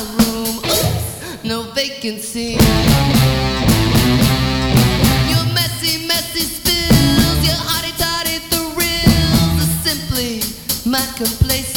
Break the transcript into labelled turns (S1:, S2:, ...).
S1: room. Oops, no vacancy. Your messy, messy spills, your hotty-toddy thrills are simply my complacency.